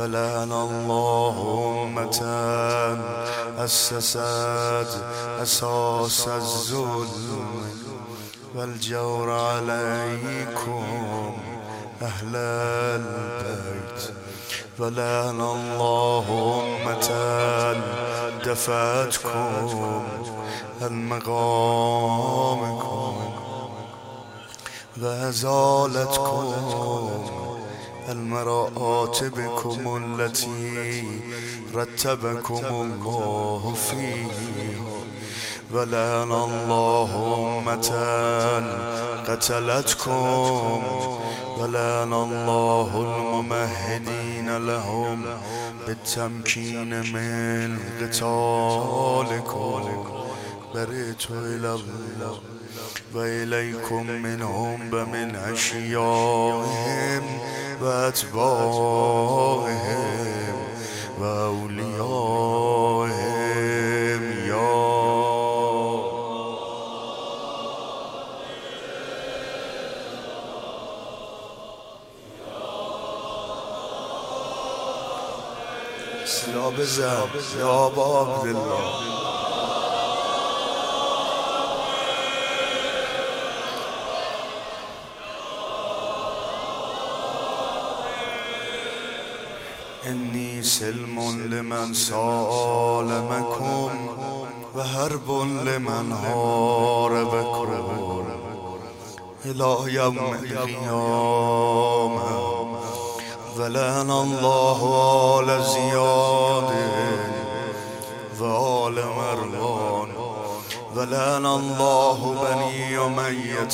فلعن الله أمة أسست أساس الظلم والجور عليكم أهل البيت ولعن الله أمة دفعتكم عن مقامكم وأزالتكم عن مراتبكم التي رتبكم الله فيها ولعن الله أمة قتلتكم ولعن الله الممهدين لهم بالتمكين من قتالكم برئت إلى الله وإليكم منهم ومن أشيائهم وأتباعهم وأوليائهم يا سلا بزن يا أبا عبد الله إني سلم لمن سالمكم وحرب لمن حاربكم إلى يوم القيامة ولعن الله آل زياد وآل مروان ولعن الله بني أمية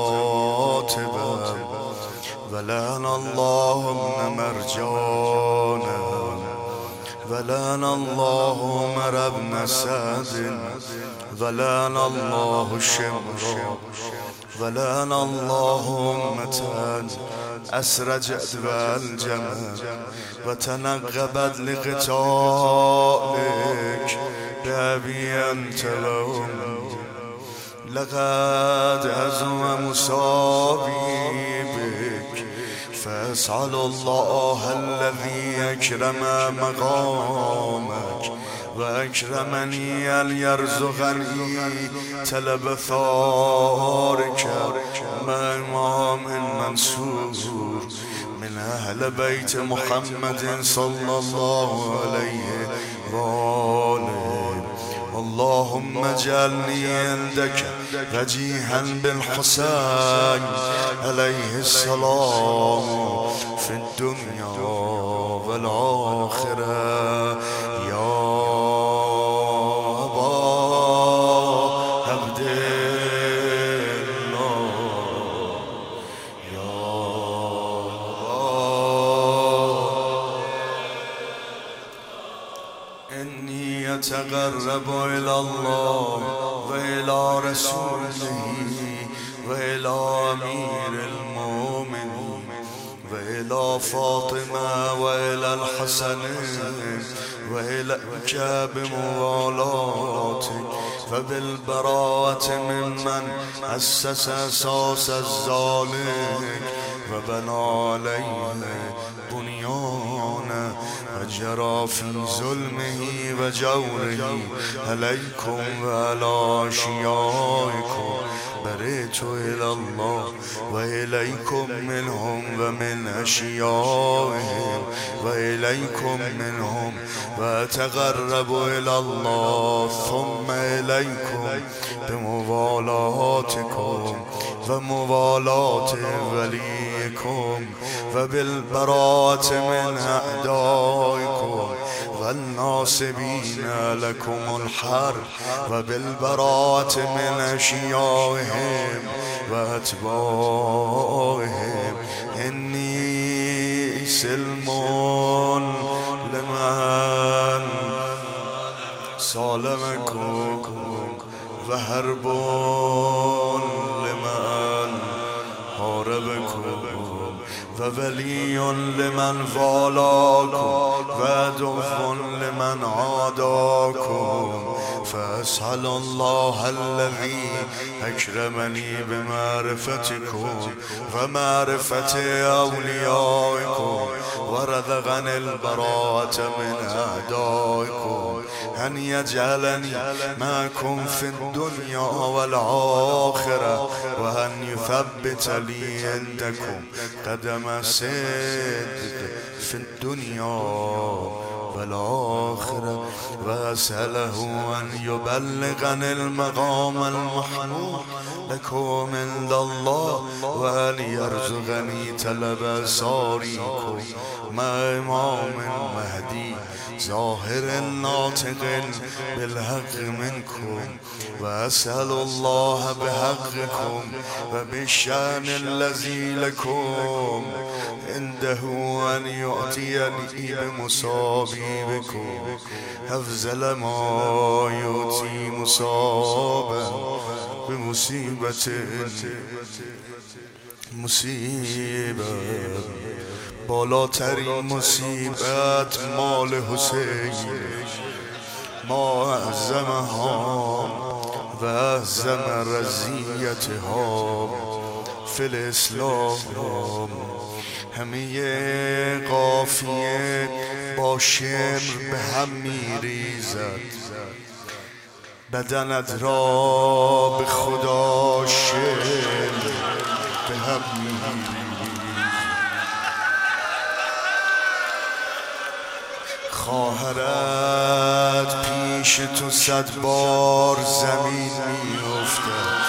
قاتبا ولعن الله ابن مرجان ولعن الله عمر بن سعد ولعن الله شمرا ولعن الله أمة أسرجت والجمت وتنقبت لقتالك بأبي أنت وأمي لقد عزم مصابي بك فاسأل الله الذي أكرم مقامك وأكرمني أن يرزقني تلب ثارك مع إمام منصور من أهل بيت محمد صلى الله عليه وآله اللهم اجعلني عندك وجيها بالحسين عليه السلام في الدنيا والآخرة يا أبا عبد الله يا إني أتقرب إلى الله وإلى رسوله وإلى أمير المؤمنين وإلى فاطمة وإلى الحسن وإليك بموالاتك فبالبراءة ممن أسس أساس الظالم وبنى عليه بنيانا وجرى في ظلمه وجوره عليكم وعلى أشيائكم برئت إلى الله وإليكم منهم ومن أشيائهم وإليكم منهم وأتقرب إلى الله ثم إليكم بموالاتكم وموالاة وليكم وبالبراءة من أعدائكم والناصبين لكم الحرب وبالبراءة من أشيائهم وأتباعهم إني سلم لمن سالمكم وحرب لمن حاربكم وولي لمن والاكم وعدو لمن عاداكم فأسأل الله الذي أكرمني بمعرفتكم ومعرفة أوليائكم ورزقني البراءة من أعدائكم أن يجعلني معكم في الدنيا والآخرة وأن يثبت لي عندكم قدم صدق في الدنيا والآخرة وأسأله أن يبلغني المقام المحمود لكم عند الله وأن يرزقني طلب ساريكم مع إمام مهدي ظاهر ناطق بالحق منكم وأسأل الله بحقكم وبالشأن الذي لكم عنده أن يؤتيني بمصابيبكم أفضل ما يؤتي مصابا بمصيبة بالاترین مصیبت مال حسین ما اعظمها و اعظم رضیتها فی الاسلام. همه قافیه با شمر به هم میریزد، بدنت را به خدا شمر به هم میریزد. خواهرت پیش تو 100 بار زمین میافتد،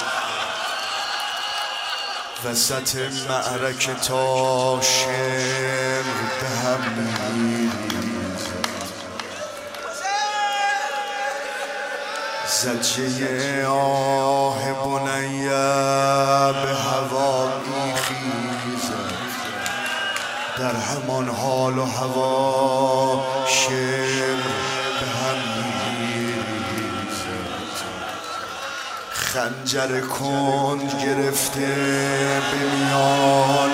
وسط معرکه تا شمر به هم میریزد. زجه آه بنیه به هوا میخیزد، در همان حال و هوا شمر به هم میریزد. خنجر کند گرفته به میان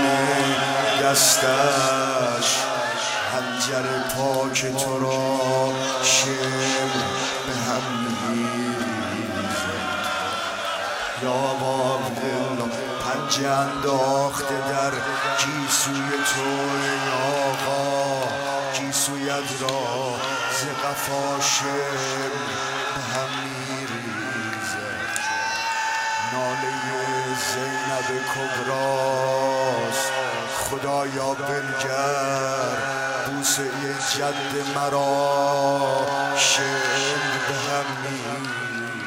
دستش، خنجر پاک تو را شمر به هم میریزد. یا عبدالله پنجه انداخته در گیسوی تو ای آقا، گیسویت را ز قفا شمر به هم میریزد. ناله زینب کبراست، خدایا بنگر بوسه جد مرا شمر به هم میریزد.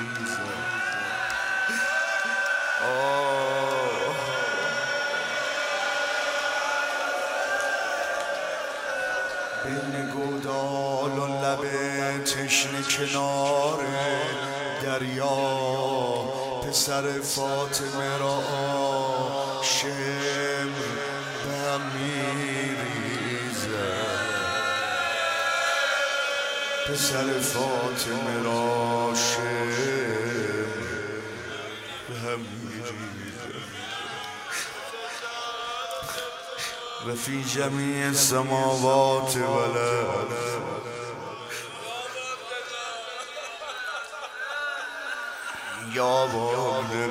بین گودال و لب تشنه کنار دریا، پسر فاطمه را شمر به هم میریزد. پسر فاطمه را شمر به هم میریزد. و فی جمیع السماوات والارض یا بابل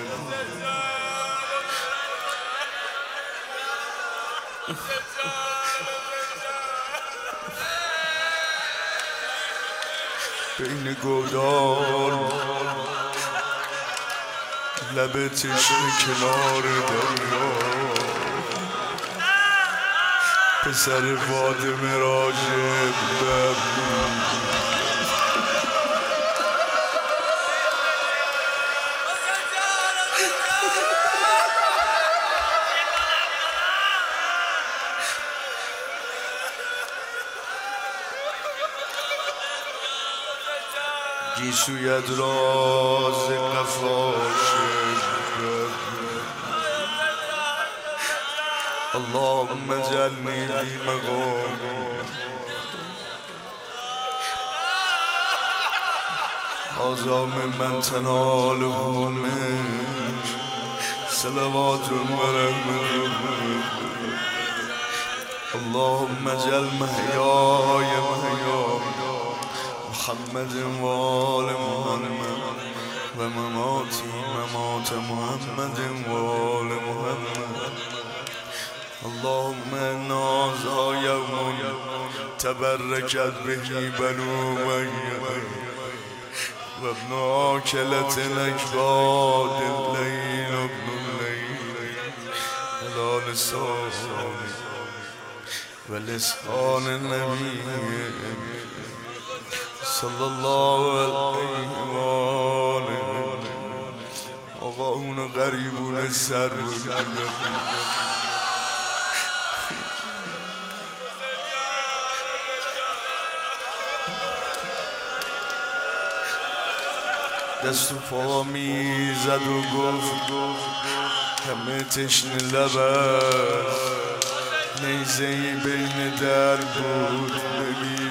بین گودال لب تشنه کنار دریا، پسر فاطمه را شمر گیسویت را ز قفا شمر. اللهم اجعلنی فی مقام هذا ممن تناله منک صلوات و رحمت. اللهم اجعل محیای محیا محمد و آل محمد و مماتی ممات محمد و آل محمد. اللهم انا یوم تبرکت به بنو امیه و ابن آکلة الاکباد اللیل ابن اللیل هلال ثانی و لسان النبی صلی الله علیه و آله. آقا اونو غریبون سر بود دست و پا میزد و گفت همه تشنه لبت نیزه‌ای بین در بود ببین